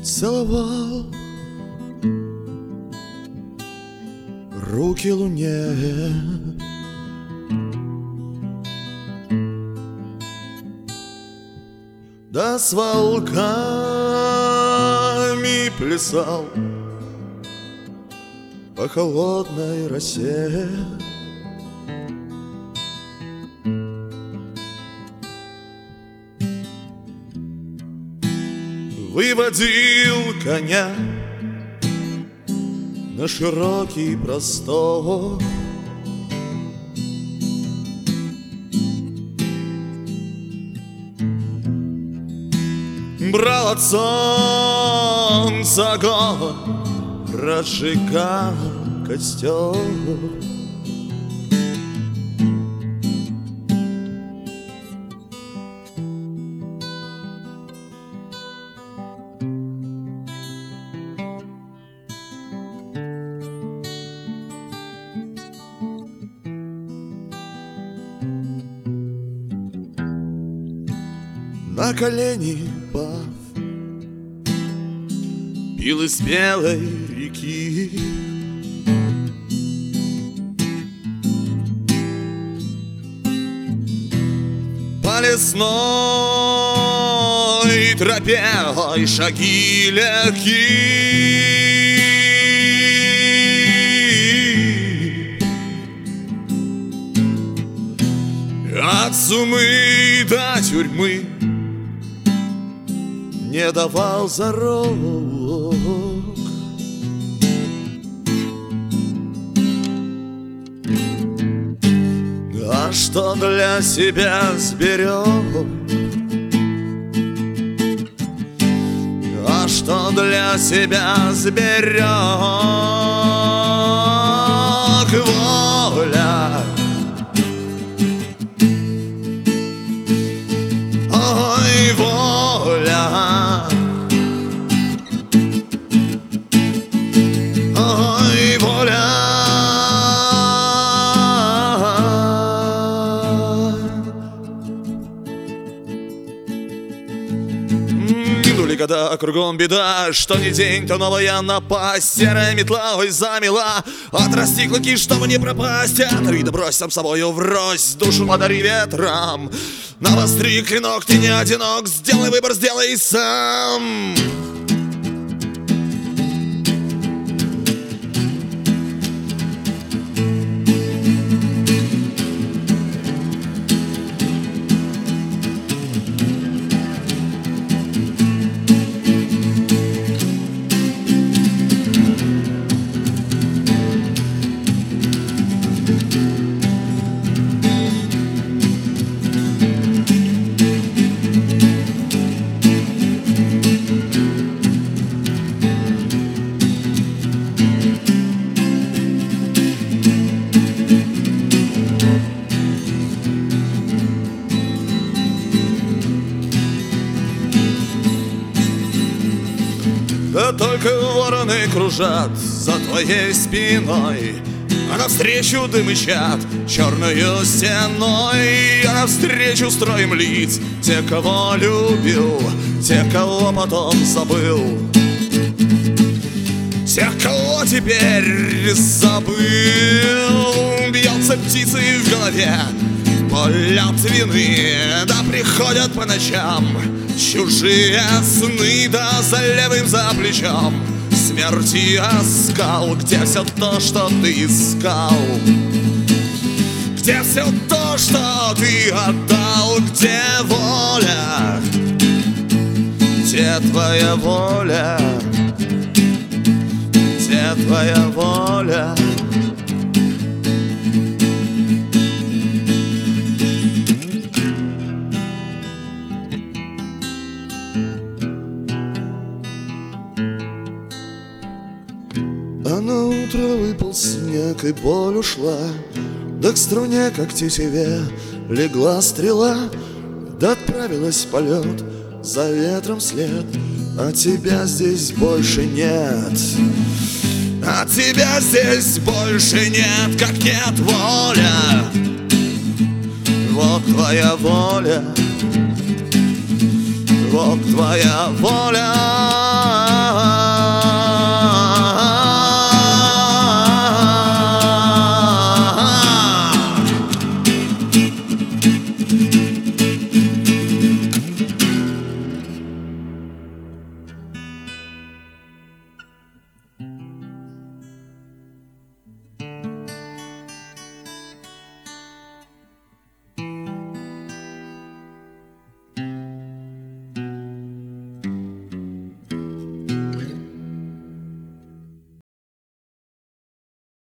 Целовал руки луне, да с волками плясал по холодной росе. Выводил коня на широкий простор, брал от солнца огонь, разжигал костер. На колени пав, пил из белой реки. По лесной тропе ой, шаги легки. От сумы до тюрьмы не давал зарок. А что для себя сберег, а что для себя сберег, воля. Ой, воля. Ой, воля. Минули года, кругом беда, что ни день, то новая напасть. Серая метла, ой, замела. Отрасти клыки, чтобы не пропасть. Оторви да брось сам собою врозь. Душу подари ветрам. Навостри клинок, ты не одинок. Сделай выбор, сделай сам. Да только вороны кружат за твоей спиной, а навстречу дымычат черною стеной. А навстречу строем лиц те, кого любил, те, кого потом забыл, тех, кого теперь забыл. Бьется птицей в голове боль от вины, да приходят по ночам чужие сны, да за левым за плечом смерти оскал. Где все то, что ты искал? Где все то, что ты отдал? Где воля? Где твоя воля? Где твоя воля? А на утро выпал снег, и боль ушла, да к струне, как тетиве, легла стрела, да отправилась в полет за ветром след. А тебя здесь больше нет, а тебя здесь больше нет, как нет воля. Вот твоя воля, вот твоя воля.